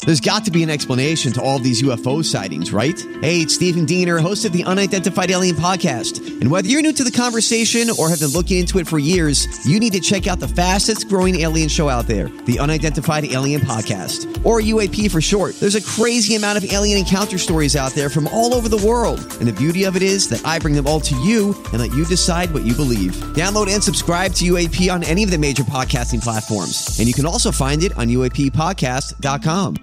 There's got to be an explanation to all of these UFO sightings, right? Hey, it's Stephen Diener, host of the Unidentified Alien Podcast. And whether you're new to the conversation or have been looking into it for years, you need to check out the fastest growing alien show out there, the Unidentified Alien Podcast, or UAP for short. There's a crazy amount of alien encounter stories out there from all over the world. And the beauty of it is that I bring them all to you and let you decide what you believe. Download and subscribe to UAP on any of the major podcasting platforms. And you can also find it on UAPpodcast.com.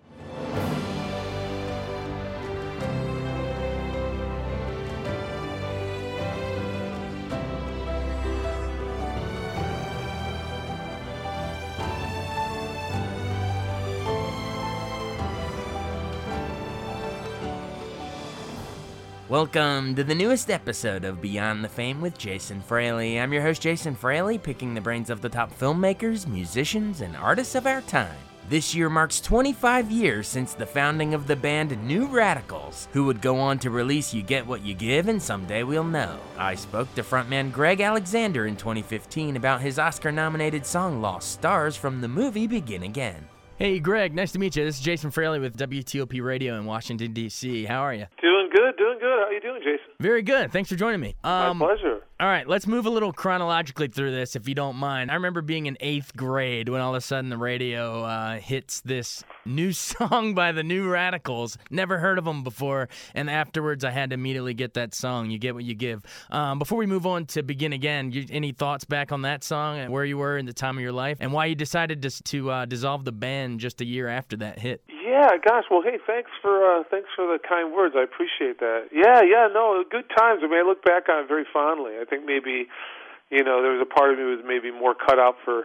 Welcome to the newest episode of Beyond the Fame with Jason Fraley. I'm your host, Jason Fraley, picking the brains of the top filmmakers, musicians, and artists of our time. This year marks 25 years since the founding of the band New Radicals, who would go on to release You Get What You Give and Someday We'll Know. I spoke to frontman Greg Alexander in 2015 about his Oscar-nominated song Lost Stars from the movie Begin Again. Hey, Greg, nice to meet you. This is Jason Fraley with WTOP Radio in Washington, D.C. How are you? Doing good, doing good. How are you doing, Jason? Very good. Thanks for joining me. My pleasure. All right, let's move a little chronologically through this, if you don't mind. I remember being in 8th grade when all of a sudden the radio hits this new song by the New Radicals. Never heard of them before, and afterwards I had to immediately get that song, You Get What You Give. Before we move on to Begin Again, any thoughts back on that song and where you were in the time of your life, and why you decided to dissolve the band just a year after that hit? Yeah, gosh. Well, hey, thanks for the kind words. I appreciate that. Yeah, no, good times. I mean, I look back on it very fondly. I think maybe, there was a part of me was maybe more cut out for,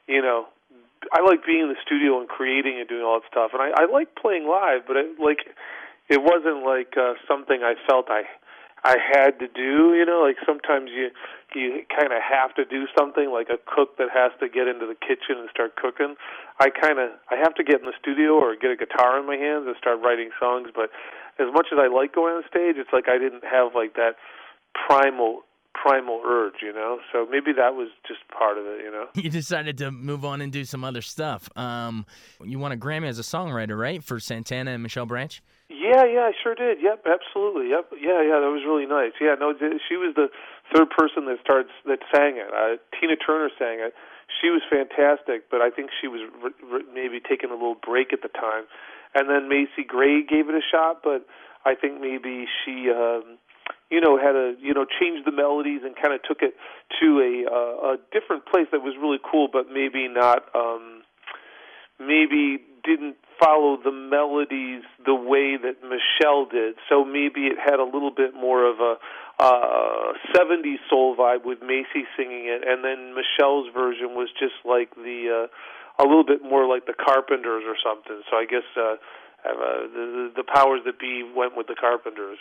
I like being in the studio and creating and doing all that stuff, and I like playing live, but it wasn't like something I felt I had to do. Like sometimes you kind of have to do something, like a cook that has to get into the kitchen and start cooking. I have to get in the studio or get a guitar in my hands and start writing songs. But as much as I like going on stage, it's like I didn't have like that primal urge, So maybe that was just part of it, You decided to move on and do some other stuff. You won a Grammy as a songwriter, right, for Santana and Michelle Branch? Yeah, I sure did. Yep, absolutely. Yep, yeah, that was really nice. Yeah, no, she was the third person that sang it. Tina Turner sang it. She was fantastic, but I think she was maybe taking a little break at the time. And then Macy Gray gave it a shot, but I think maybe she, had to, change the melodies and kind of took it to a different place that was really cool, but maybe not, maybe didn't follow the melodies the way that Michelle did. So maybe it had a little bit more of a 70s soul vibe with Macy singing it, and then Michelle's version was just like a little bit more like the Carpenters or something. So I guess the powers that be went with the Carpenters,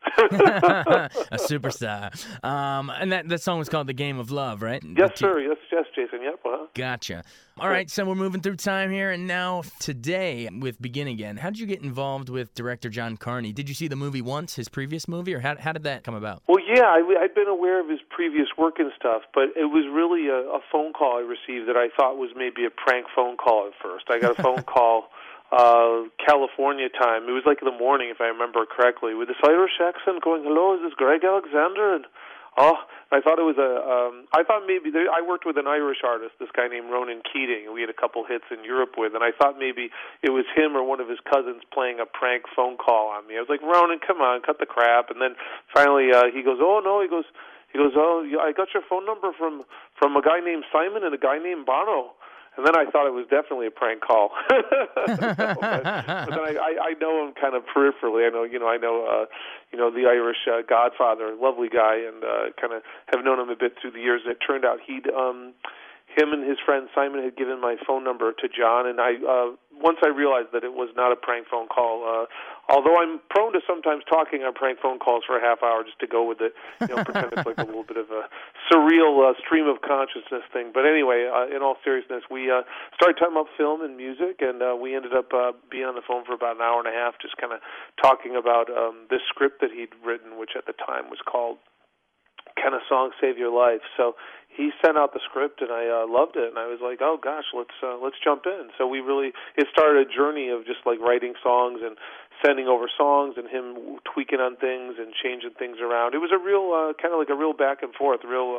A superstar. And that song was called The Game of Love, right? Yes, sir. Yes, Jason. Yep. Gotcha. All right, so we're moving through time here, and now today with Begin Again. How did you get involved with director John Carney? Did you see the movie once, his previous movie, or how did that come about? Well, yeah, I'd been aware of his previous work and stuff, but it was really a phone call I received that I thought was maybe a prank phone call at first. I got a phone call California time. It was like in the morning, if I remember correctly, with this Irish accent going, "Hello, is this Greg Alexander?" And I thought it was I thought maybe I worked with an Irish artist, this guy named Ronan Keating, and we had a couple hits in Europe with, and I thought maybe it was him or one of his cousins playing a prank phone call on me. I was like, "Ronan, come on, cut the crap." And then finally he goes, "Oh no," he goes, "Oh, I got your phone number from a guy named Simon and a guy named Bono." And then I thought it was definitely a prank call. but then I know him kind of peripherally. I know the Irish Godfather, lovely guy, and kind of have known him a bit through the years. It turned out him and his friend Simon had given my phone number to John, and once I realized that it was not a prank phone call, although I'm prone to sometimes talking on prank phone calls for a half hour just to go with it, pretend it's like a little bit of a surreal stream of consciousness thing. But anyway, in all seriousness, we started talking about film and music, and we ended up being on the phone for about an hour and a half, just kind of talking about this script that he'd written, which at the time was called Can a Song Save Your Life? So he sent out the script, and I loved it, and I was like, oh gosh, let's jump in. So it started a journey of just like writing songs and sending over songs, and him tweaking on things and changing things around. It was a real kind of like a real back and forth, a real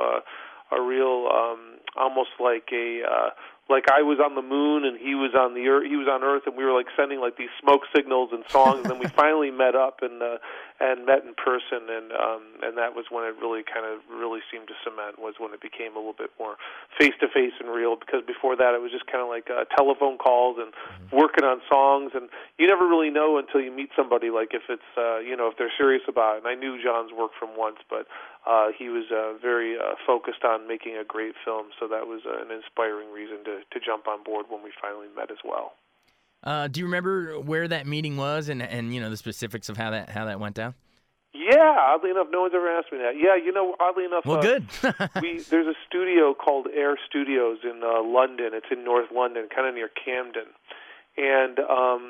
almost like like I was on the moon and he was on the Earth. He was on Earth, and we were like sending like these smoke signals and songs. And then we finally met up and met in person, and that was when it really seemed to cement. Was when it became a little bit more face to face and real. Because before that, it was just kind of like telephone calls and working on songs. And you never really know until you meet somebody, like if it's if they're serious about it. And I knew John's work from once, but he was very focused on making a great film. So that was an inspiring reason to jump on board when we finally met as well. Do you remember where that meeting was and the specifics of how that went down? Yeah, oddly enough, no one's ever asked me that. Yeah, oddly enough, well, good. There's a studio called Air Studios in London. It's in North London, kind of near Camden, and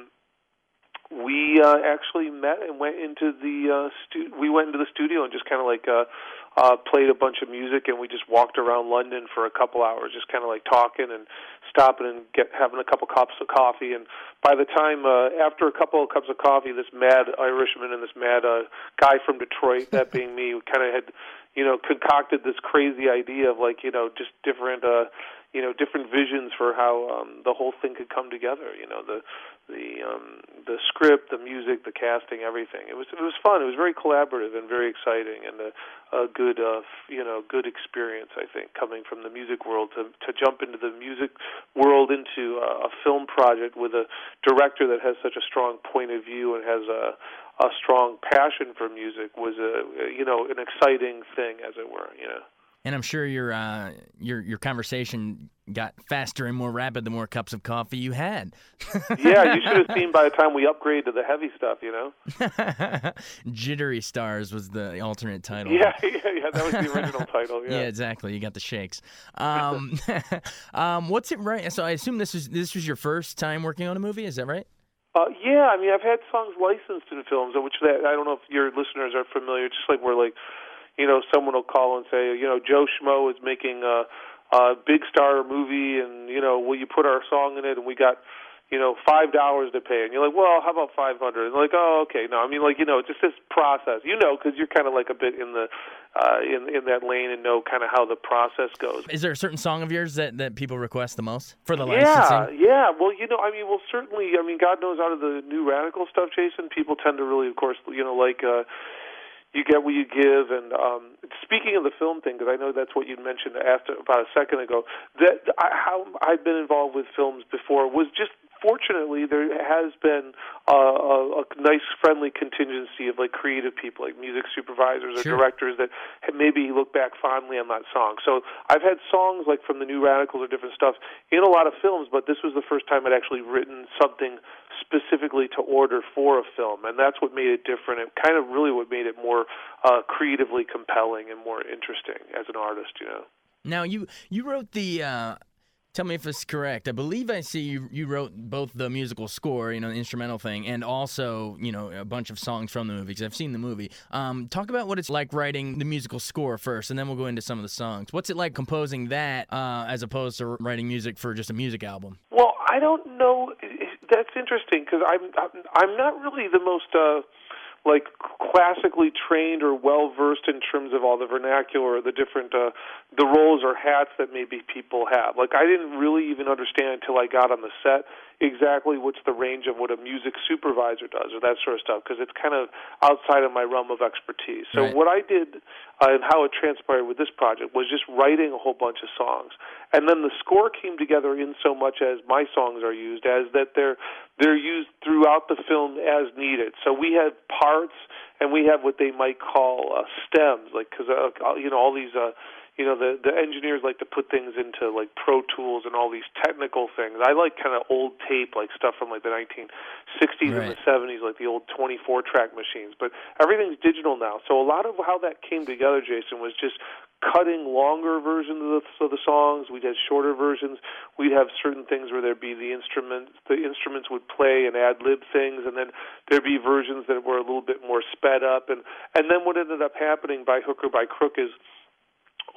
we actually met and went into the studio and just kind of like played a bunch of music, and we just walked around London for a couple hours, just kind of like talking and stopping and having a couple cups of coffee. And by the time after a couple of cups of coffee, this mad Irishman and this mad guy from Detroit, that being me, kind of had concocted this crazy idea of like just different different visions for how the whole thing could come together. The script, the music, the casting, everything. It was fun. It was very collaborative and very exciting, and a good good experience, I think, coming from the music world to jump into the music world, into a film project with a director that has such a strong point of view and has a strong passion for music was an exciting thing, as it were. And I'm sure your conversation got faster and more rapid the more cups of coffee you had. Yeah, you should have seen by the time we upgraded to the heavy stuff, Jittery Stars was the alternate title. Yeah, that was the original title. Yeah, exactly. You got the shakes. What's it right? So I assume this was your first time working on a movie. Is that right? Yeah, I mean, I've had songs licensed in films, which I don't know if your listeners are familiar. Just like we're like, someone will call and say, Joe Schmo is making a big star movie, and will you put our song in it? And we got $5 to pay, and you're like, well, how about $500? And they're like, oh, okay. No, I mean, like, just this process, because you're kind of like a bit in the in that lane and know kind of how the process goes. Is there a certain song of yours that people request the most for the licensing? Yeah. Well, certainly, God knows, out of the New Radical stuff, Jason, people tend to really, of course, like. You get what you give, and speaking of the film thing, because I know that's what you mentioned about a second ago, how I've been involved with films before was just, fortunately, there has been a nice, friendly contingency of like creative people, like music supervisors or directors that maybe look back fondly on that song. So I've had songs like from the New Radicals or different stuff in a lot of films, but this was the first time I'd actually written something specifically to order for a film, and that's what made it different. It kind of really what made it more creatively compelling and more interesting as an artist. Now you wrote the. Tell me if it's correct. I believe I see you wrote both the musical score, the instrumental thing, and also, a bunch of songs from the movie, because I've seen the movie. Talk about what it's like writing the musical score first, and then we'll go into some of the songs. What's it like composing that as opposed to writing music for just a music album? Well, I don't know. That's interesting, because I'm not really the most classically trained or well-versed in terms of all the vernacular or the different the roles or hats that maybe people have. Like, I didn't really even understand until I got on the set exactly what's the range of what a music supervisor does or that sort of stuff, because it's kind of outside of my realm of expertise. So what I did and how it transpired with this project was just writing a whole bunch of songs. And then the score came together in so much as my songs are used, as that they're used throughout the film as needed. So we have parts, and we have what they might call stems, like, because all these the engineers like to put things into like Pro Tools and all these technical things. I like kind of old tape, like stuff from like the 1960s and the 70s, like the old 24-track machines. But everything's digital now. So a lot of how that came together, Jason, was just cutting longer versions of the songs. We'd have shorter versions. We'd have certain things where there'd be the instruments would play and ad-lib things, and then there'd be versions that were a little bit more sped up. And then what ended up happening by hook or by crook is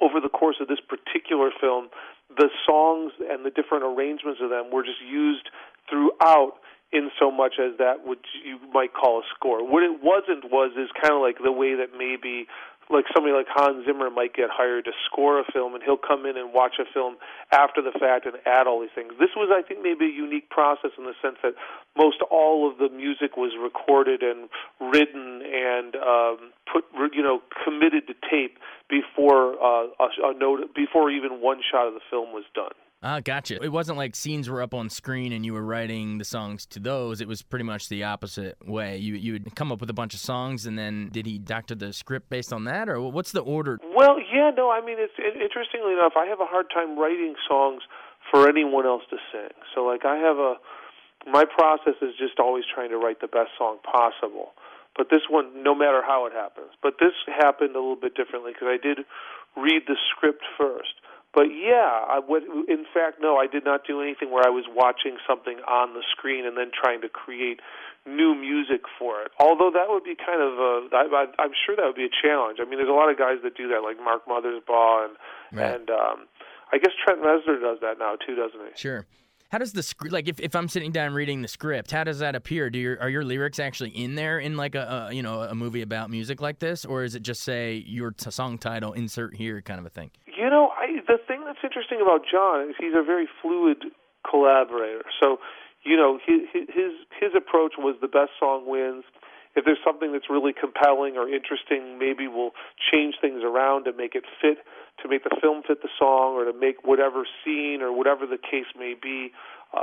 over the course of this particular film, the songs and the different arrangements of them were just used throughout in so much as that which you might call a score. What it wasn't is kind of like the way that maybe like somebody like Hans Zimmer might get hired to score a film, and he'll come in and watch a film after the fact and add all these things. This was, I think, maybe a unique process in the sense that most all of the music was recorded and written and committed to tape before before even one shot of the film was done. Gotcha. It wasn't like scenes were up on screen and you were writing the songs to those. It was pretty much the opposite way. You would come up with a bunch of songs, and then did he doctor the script based on that, or what's the order? Well, yeah, no, I mean, it's interestingly enough, I have a hard time writing songs for anyone else to sing. So, like, my process is just always trying to write the best song possible. But this one, no matter how it happens. But this happened a little bit differently because I did read the script first. But yeah, in fact, no, I did not do anything where I was watching something on the screen and then trying to create new music for it. Although that would be kind of I'm sure that would be a challenge. I mean, there's a lot of guys that do that, like Mark Mothersbaugh and I guess Trent Reznor does that now too, doesn't he? Sure. How does the script, like if I'm sitting down reading the script, how does that appear? Are your lyrics actually in there in like a movie about music like this, or is it just say your song title, insert here kind of a thing? You know, the thing that's interesting about John is he's a very fluid collaborator. So, you know, his approach was the best song wins. If there's something that's really compelling or interesting, maybe we'll change things around to make it fit, to make the film fit the song, or to make whatever scene or whatever the case may be,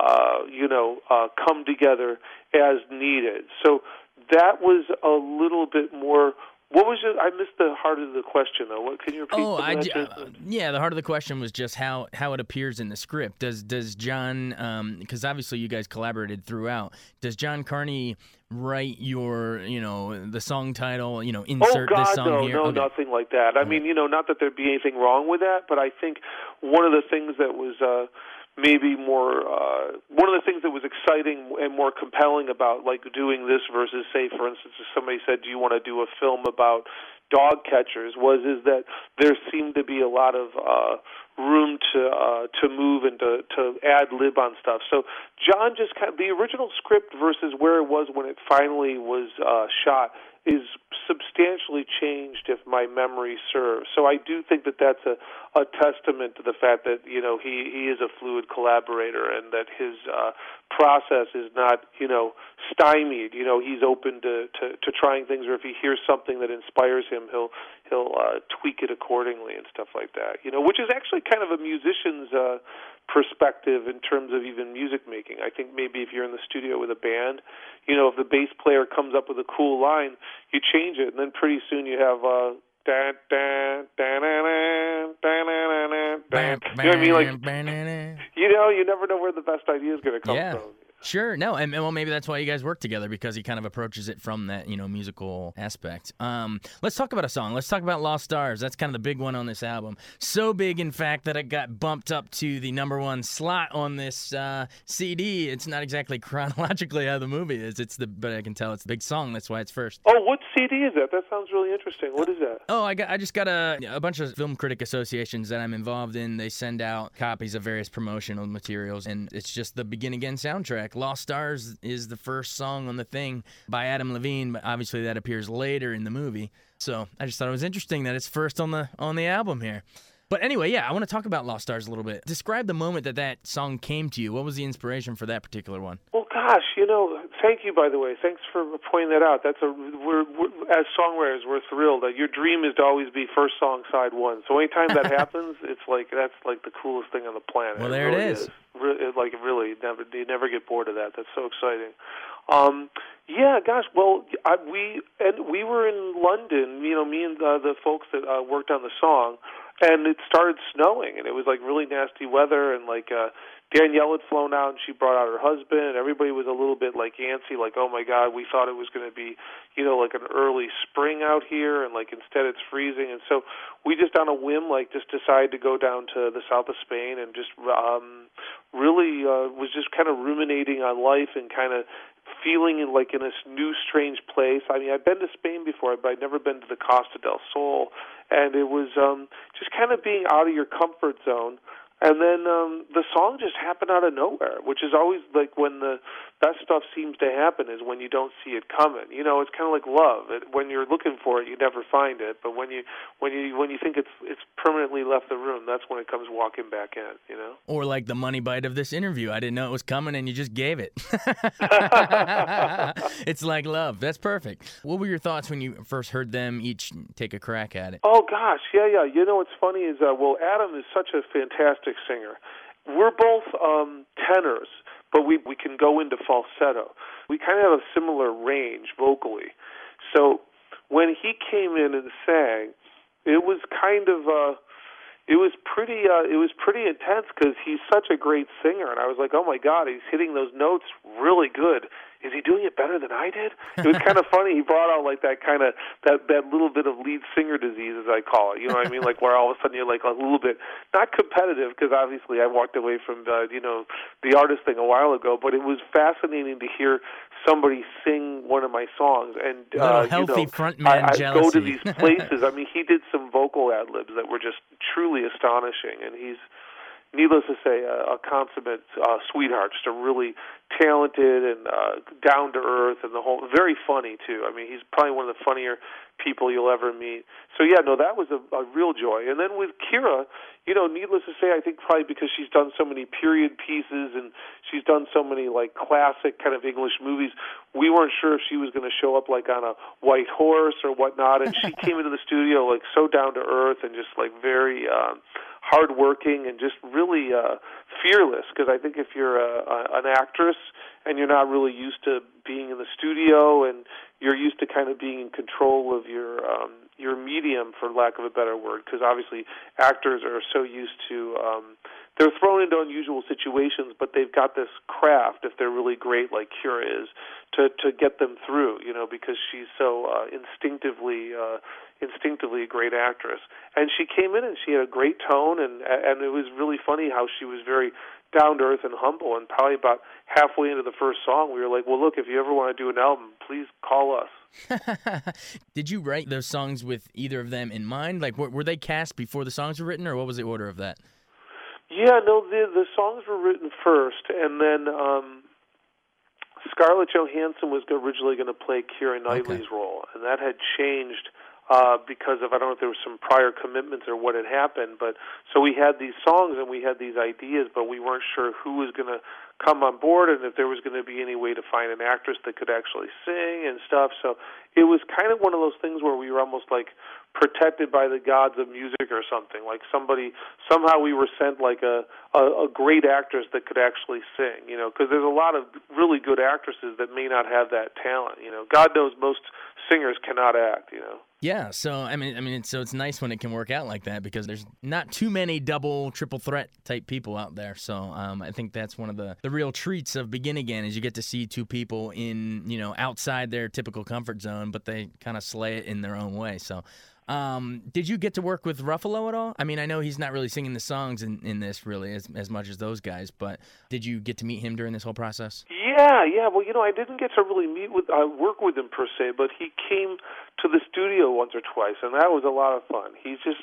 come together as needed. So that was a little bit more. What was it? I missed the heart of the question, though. What can you repeat? The heart of the question was just how it appears in the script. Does John, because obviously you guys collaborated throughout, does John Carney write your, the song title, insert this song here? No, okay. Nothing like that. I mean, not that there'd be anything wrong with that, but I think one of the things that was maybe more, one of the things that was exciting and more compelling about like doing this versus, say, for instance, if somebody said, do you want to do a film about dog catchers, is that there seemed to be a lot of room to move and to ad lib on stuff. So John just the original script versus where it was when it finally was shot is substantially changed, if my memory serves. So I do think that that's a testament to the fact that he is a fluid collaborator and that his process is not stymied. He's open to trying things, or if he hears something that inspires him, he'll tweak it accordingly and stuff like that. Which is actually kind of a musician's perspective in terms of even music making. I think maybe if you're in the studio with a band, if the bass player comes up with a cool line, you change it, and then pretty soon you have you know what I mean? Like, you never know where the best idea is going to come from. Sure. No, and well, maybe that's why you guys work together, because he kind of approaches it from that, musical aspect. Let's talk about a song. Let's talk about Lost Stars. That's kind of the big one on this album. So big, in fact, that it got bumped up to the #1 slot on this CD. It's not exactly chronologically how the movie is. But I can tell it's the big song. That's why it's first. Oh, what CD is that? That sounds really interesting. What is that? Oh, I just got a bunch of film critic associations that I'm involved in. They send out copies of various promotional materials, and it's just the Begin Again soundtrack. Lost Stars is the first song on the thing by Adam Levine, but obviously that appears later in the movie. So I just thought it was interesting that it's first on the album here. But anyway, I want to talk about Lost Stars a little bit. Describe the moment that song came to you. What was the inspiration for that particular one? Well, gosh, thank you, by the way. Thanks for pointing that out. We're as songwriters, we're thrilled. Your dream is to always be first song, side one. So anytime that happens, that's the coolest thing on the planet. Well, there it is. Really, you never get bored of that. That's so exciting. Well, we were in London, me and the folks that worked on the song, and it started snowing, and it was like really nasty weather, and Danielle had flown out, and she brought out her husband, and everybody was a little bit antsy, oh my God, we thought it was going to be, an early spring out here, and instead it's freezing, and so we just on a whim just decided to go down to the south of Spain and just really was just kind of ruminating on life and kind of feeling like in this new strange place. I mean, I've been to Spain before, but I'd never been to the Costa del Sol, and it was just kind of being out of your comfort zone. And then the song just happened out of nowhere, which is always like when the best stuff seems to happen is when you don't see it coming. You know, it's kind of like love. When you're looking for it, you never find it. But when you think it's permanently left the room, that's when it comes walking back in. You know. Or like the money bite of this interview. I didn't know it was coming, and you just gave it. It's like love. That's perfect. What were your thoughts when you first heard them each take a crack at it? Oh gosh, yeah. You know what's funny is Adam is such a fantastic singer. We're both tenors, but we can go into falsetto. We kind of have a similar range vocally. So when he came in and sang, it was kind of it was pretty intense because he's such a great singer, and I was like, oh my God, he's hitting those notes really good. Is he doing it better than I did? It was kind of funny. He brought out like that kind of that little bit of lead singer disease, as I call it. You know what I mean? Like where all of a sudden you're like a little bit not competitive, because obviously I walked away from the artist thing a while ago. But it was fascinating to hear somebody sing one of my songs, and healthy frontman jealousy. I go to these places. I mean, he did some vocal ad libs that were just truly astonishing, and he's, needless to say, a consummate sweetheart, just a really talented and down to earth, and the whole very funny too. I mean, he's probably one of the funnier people you'll ever meet. So yeah, no, that was a real joy. And then with Kira, needless to say, I think probably because she's done so many period pieces and she's done so many like classic kind of English movies, we weren't sure if she was going to show up like on a white horse or whatnot. And she came into the studio like so down to earth and just like very hardworking and just really fearless. Because I think if you're an actress and you're not really used to being in the studio and you're used to kind of being in control of your medium, for lack of a better word, because obviously actors are so used to they're thrown into unusual situations, but they've got this craft, if they're really great like Kira is, to get them through, because she's so instinctively a great actress. And she came in and she had a great tone, and it was really funny how she was very down to earth and humble. And probably about halfway into the first song, we were like, well, look, if you ever want to do an album, please call us. Did you write those songs with either of them in mind? Like, were they cast before the songs were written, or what was the order of that? Yeah, no, the songs were written first, and then Scarlett Johansson was originally going to play Keira Knightley's role, and that had changed because of, I don't know if there were some prior commitments or what had happened, but so we had these songs and we had these ideas, but we weren't sure who was going to come on board and if there was going to be any way to find an actress that could actually sing and stuff. So it was kind of one of those things where we were almost like protected by the gods of music or something. Like somehow we were sent like a great actress that could actually sing, because there's a lot of really good actresses that may not have that talent. God knows most singers cannot act, Yeah, so I mean, so it's nice when it can work out like that, because there's not too many double, triple threat type people out there. So I think that's one of the real treats of Begin Again, is you get to see two people in, outside their typical comfort zone, but they kind of slay it in their own way. So did you get to work with Ruffalo at all? I mean, I know he's not really singing the songs in this really as much as those guys, but did you get to meet him during this whole process? Yeah. Well, I didn't get to really work with him per se, but he came to the studio once or twice, and that was a lot of fun. He's just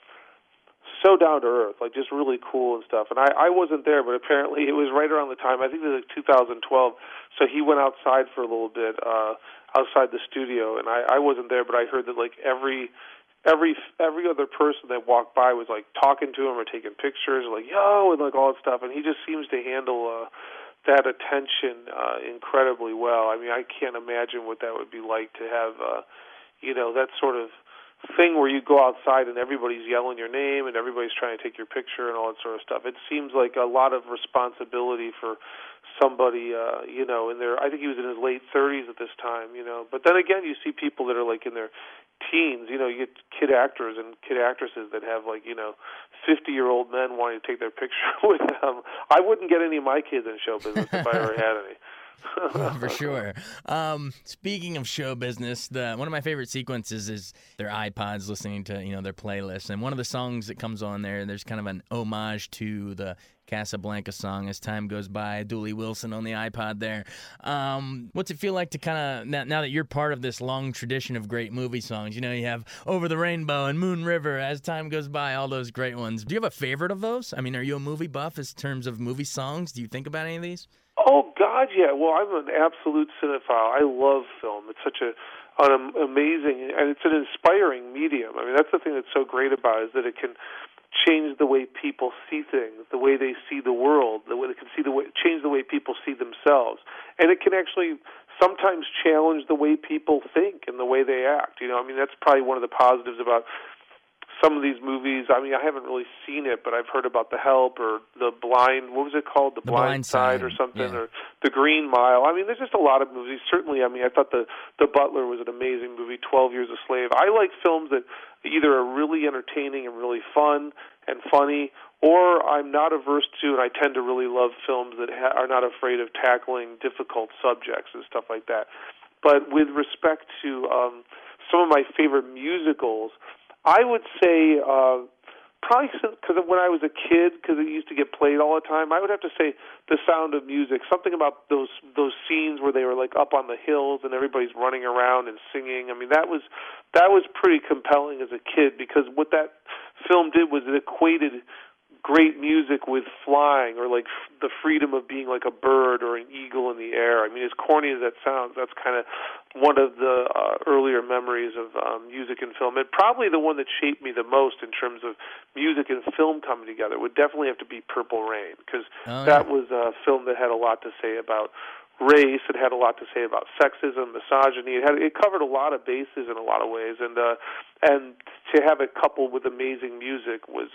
so down to earth, like just really cool and stuff. And I wasn't there, but apparently it was right around the time, I think it was like 2012, so he went outside for a little bit, outside the studio, and I wasn't there, but I heard that like every other person that walked by was like talking to him or taking pictures, like yo, and like all that stuff. And he just seems to handle that attention incredibly well. I mean, I can't imagine what that would be like to have that sort of thing where you go outside and everybody's yelling your name and everybody's trying to take your picture and all that sort of stuff. It seems like a lot of responsibility for somebody, in their, I think he was in his late 30s at this time, But then again, you see people that are like in their teens, you get kid actors and kid actresses that have like, 50-year-old men wanting to take their picture with them. I wouldn't get any of my kids in show business if I ever had any. For sure. Speaking of show business, one of my favorite sequences is their iPods listening to their playlists, and one of the songs that comes on there's kind of an homage to the Casablanca song, As Time Goes By, Dooley Wilson on the iPod there. What's it feel like to kind of, now that you're part of this long tradition of great movie songs, you have Over the Rainbow and Moon River, As Time Goes By, all those great ones. Do you have a favorite of those? I mean, are you a movie buff in terms of movie songs? Do you think about any of these? Oh, God, yeah. Well, I'm an absolute cinephile. I love film. It's such an amazing, and it's an inspiring medium. I mean, that's the thing that's so great about it, is that it can change the way people see things, the way they see the world, the way they can change the way people see themselves. And it can actually sometimes challenge the way people think and the way they act. I mean, that's probably one of the positives about some of these movies. I mean, I haven't really seen it, but I've heard about The Help or The Blind, what was it called? The Blind Side or something, yeah. Or The Green Mile. I mean, there's just a lot of movies. Certainly, I mean, I thought The Butler was an amazing movie, 12 Years a Slave. I like films that either are really entertaining and really fun and funny, or I'm not averse to, and I tend to really love films that are not afraid of tackling difficult subjects and stuff like that. But with respect to some of my favorite musicals, I would say probably because when I was a kid, because it used to get played all the time, I would have to say The Sound of Music. Something about those scenes where they were like up on the hills and everybody's running around and singing. I mean, that was pretty compelling as a kid, because what that film did was it equated great music with flying, or like the freedom of being like a bird or an eagle in the air. I mean, as corny as that sounds, that's kind of one of the earlier memories of music and film. And probably the one that shaped me the most in terms of music and film coming together would definitely have to be Purple Rain, because that was a film that had a lot to say about race. It had a lot to say about sexism, misogyny. It covered a lot of bases in a lot of ways, and to have it coupled with amazing music was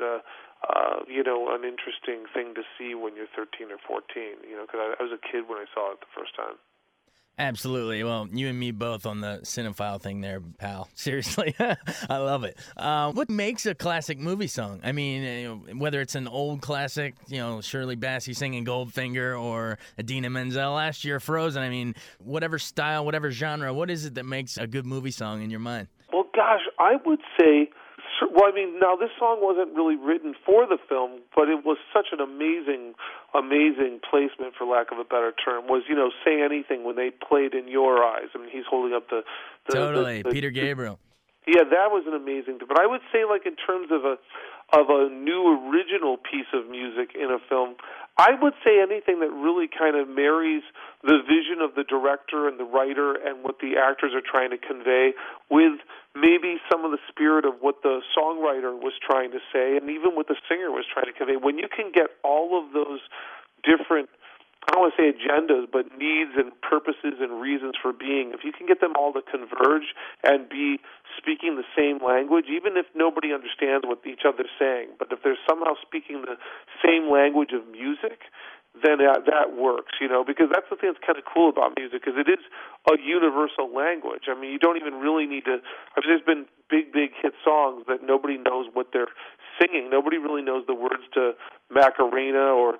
an interesting thing to see when you're 13 or 14. Because I was a kid when I saw it the first time. Absolutely. Well, you and me both on the cinephile thing there, pal. Seriously. I love it. What makes a classic movie song? I mean, whether it's an old classic, Shirley Bassey singing Goldfinger, or Idina Menzel last year, Frozen. I mean, whatever style, whatever genre, what is it that makes a good movie song in your mind? Well, gosh, I would say, well, I mean, now this song wasn't really written for the film, but it was such an amazing placement, for lack of a better term, was, Say Anything, when they played In Your Eyes. I mean, he's holding up the Peter Gabriel. Yeah, that was an amazing thing. But I would say, like, in terms of a new original piece of music in a film, I would say anything that really kind of marries the vision of the director and the writer and what the actors are trying to convey with maybe some of the spirit of what the songwriter was trying to say, and even what the singer was trying to convey. When you can get all of those different, I don't want to say agendas, but needs and purposes and reasons for being, if you can get them all to converge and be speaking the same language, even if nobody understands what each other's saying, but if they're somehow speaking the same language of music, then that works, because that's the thing that's kind of cool about music, because it is a universal language. I mean, you don't even really need to, there's been big hit songs that nobody knows what they're singing. Nobody really knows the words to Macarena or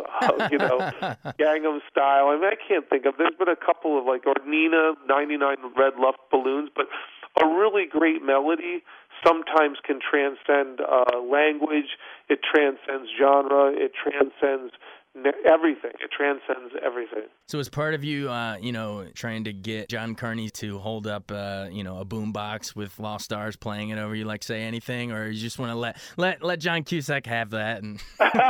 to, Gangnam Style. I mean, I can't think of, there's been a couple of, like, or Nina, 99 Red Luft Balloons, but a really great melody sometimes can transcend language, it transcends genre, it transcends everything. It transcends everything. So as part of you, trying to get John Carney to hold up, a boombox with Lost Stars playing it over you, like Say Anything, or you just want to let John Cusack have that? And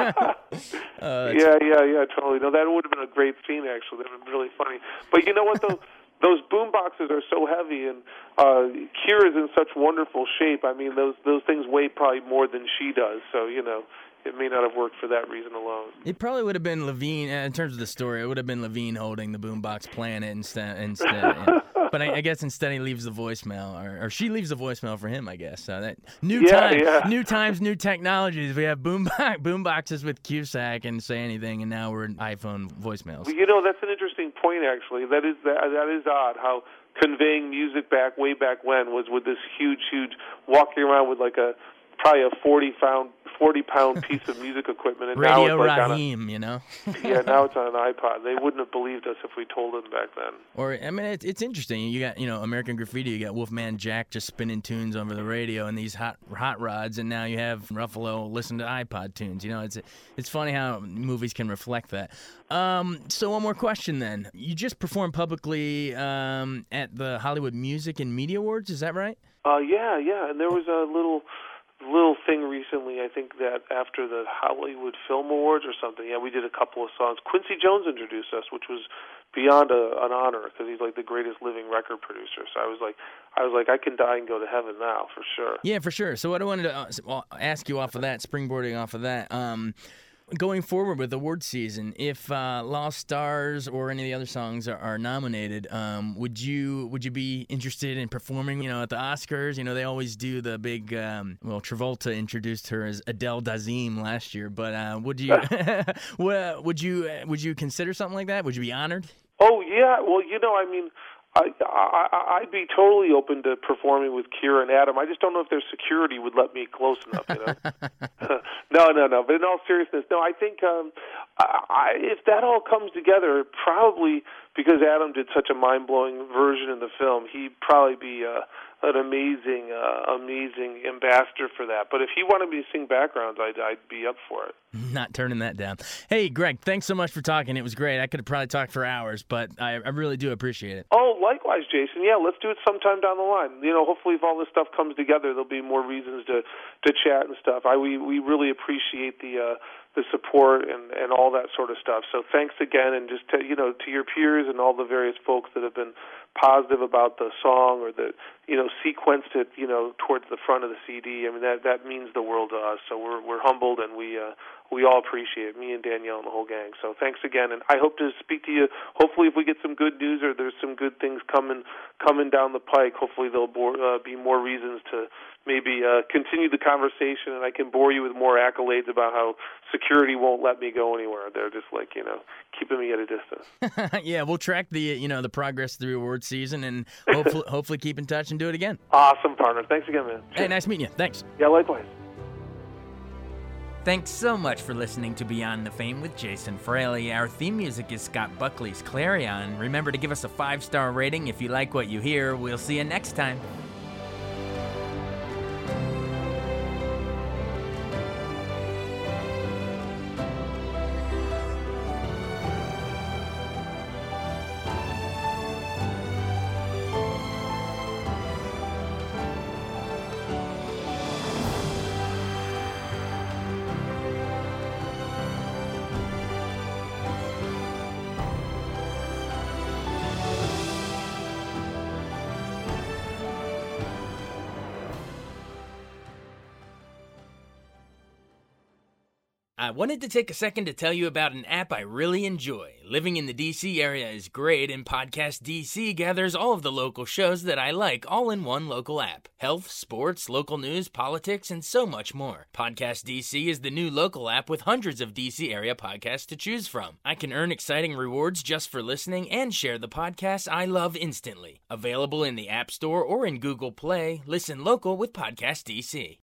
yeah, totally. No, that would have been a great scene, actually. That would have been really funny. But you know what, though? Those boomboxes are so heavy, and Kira's in such wonderful shape. I mean, those things weigh probably more than she does, so, it may not have worked for that reason alone. It probably would have been Levine, in terms of the story, it would have been Levine holding the boombox, playing it instead. But I guess instead he leaves the voicemail, or she leaves the voicemail for him, I guess. So that new times, new technologies. We have boomboxes with Cusack and Say Anything, and now we're in iPhone voicemails. Well, that's an interesting point, actually. That is odd how conveying music way back when was with this huge walking around with like probably a 40 40-pound piece of music equipment, and Radio now it's like Raheem, you know. Yeah, now it's on an iPod. They wouldn't have believed us if we told them back then. Or, I mean, it's interesting. You got, American Graffiti, you got Wolfman Jack just spinning tunes over the radio and these hot rods, and now you have Ruffalo listen to iPod tunes. It's funny how movies can reflect that. So one more question then. You just performed publicly at the Hollywood Music and Media Awards, is that right? Yeah, and there was a little thing recently, I think that after the Hollywood Film Awards or something, we did a couple of songs. Quincy Jones introduced us, which was beyond an honor, because he's like the greatest living record producer. So I was like, I can die and go to heaven now, for sure. Yeah, for sure. So what I wanted to ask you off of that, springboarding off of that, going forward with award season, if Lost Stars or any of the other songs are nominated, would you be interested in performing, at the Oscars? They always do the big, Travolta introduced her as Adele Dazeem last year, but would you would you consider something like that? Would you be honored? Oh, yeah. Well, I'd be totally open to performing with Keira and Adam. I just don't know if their security would let me close enough, No. But in all seriousness, no, I think if that all comes together, probably because Adam did such a mind-blowing version in the film, he'd probably be an amazing ambassador for that. But if he wanted me to sing backgrounds, I'd be up for it. Not turning that down. Hey, Greg, thanks so much for talking. It was great. I could have probably talked for hours, but I really do appreciate it. Oh, likewise, Jason. Yeah, let's do it sometime down the line. Hopefully if all this stuff comes together, there'll be more reasons to chat and stuff. We really appreciate the support and all that sort of stuff. So thanks again, and just to your peers and all the various folks that have been positive about the song or that sequenced it towards the front of the CD. I mean that means the world to us. So we're humbled, and we all appreciate it, me and Danielle and the whole gang. So thanks again, and I hope to speak to you. Hopefully, if we get some good news or there's some good things coming down the pike, hopefully there'll be more reasons to maybe continue the conversation, and I can bore you with more accolades about how security won't let me go anywhere. They're just like, keeping me at a distance. Yeah, we'll track the the progress through award season, and hopefully keep in touch and do it again. Awesome, partner. Thanks again, man. Hey, nice meeting you. Thanks. Yeah, likewise. Thanks so much for listening to Beyond the Fame with Jason Fraley. Our theme music is Scott Buckley's Clarion. Remember to give us a 5-star rating if you like what you hear. We'll see you next time. I wanted to take a second to tell you about an app I really enjoy. Living in the DC area is great, and Podcast DC gathers all of the local shows that I like all in one local app. Health, sports, local news, politics, and so much more. Podcast DC is the new local app with hundreds of DC area podcasts to choose from. I can earn exciting rewards just for listening and share the podcasts I love instantly. Available in the App Store or in Google Play, listen local with Podcast DC.